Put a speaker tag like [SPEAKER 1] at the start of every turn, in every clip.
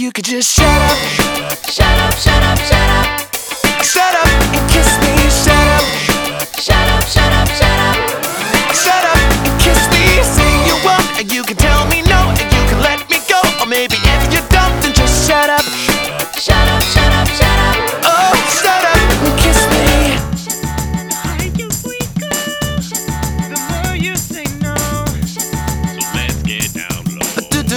[SPEAKER 1] you could just shut up.
[SPEAKER 2] Shut up, shut up, shut up.
[SPEAKER 1] Shut up and kiss me. Shut up.
[SPEAKER 2] Shut up, shut up, shut up.
[SPEAKER 1] Shut up and kiss me. Say you won't, and you can tell me no, and you can let me go. Or maybe if you don't, then just shut up.
[SPEAKER 2] Shut up, shut up, shut up.
[SPEAKER 1] Oh, shut up and kiss me.
[SPEAKER 3] The more you say no, so let's get down low.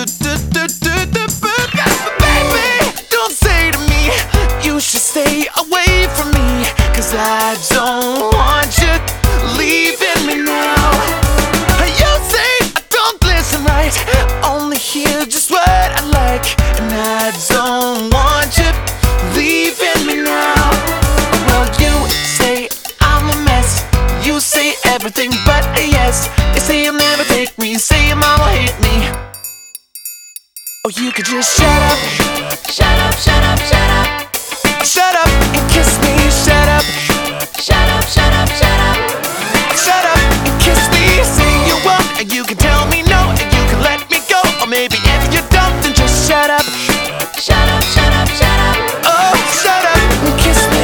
[SPEAKER 1] Baby, don't say to me you should stay away from me, 'cause I don't want you leaving me now. You say I don't listen right, only hear just what I like, and I don't want you leaving me now. Well, you say I'm a mess, you say everything but a yes. You say you'll never take me, say your mama hate me. Oh, you could just shut up.
[SPEAKER 2] Shut up, shut up, shut up.
[SPEAKER 1] Shut up and kiss me. Shut up.
[SPEAKER 2] Shut up, shut up, shut up.
[SPEAKER 1] Shut up and kiss me. Say you won't, and you can tell me no, and you can let me go. Or maybe if you don't, then just shut up.
[SPEAKER 2] Shut up, shut up, shut up.
[SPEAKER 1] Oh, shut up and kiss me.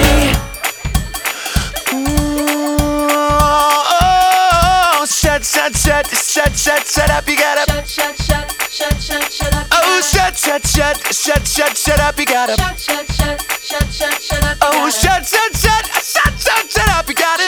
[SPEAKER 1] Oh, shut up. You gotta.
[SPEAKER 2] Shut up.
[SPEAKER 1] Oh, shut up. You gotta.
[SPEAKER 2] Shut up.
[SPEAKER 1] Oh, shut up. You gotta.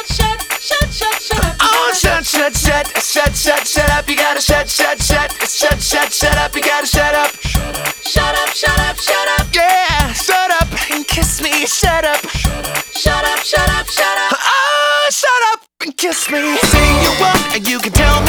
[SPEAKER 1] Oh, shut up, you gotta shut up, you gotta shut up.
[SPEAKER 2] Shut up.
[SPEAKER 1] Yeah, shut up and kiss me, shut up.
[SPEAKER 2] Shut up.
[SPEAKER 1] Oh, shut up and kiss me. Say you won't, and you can tell me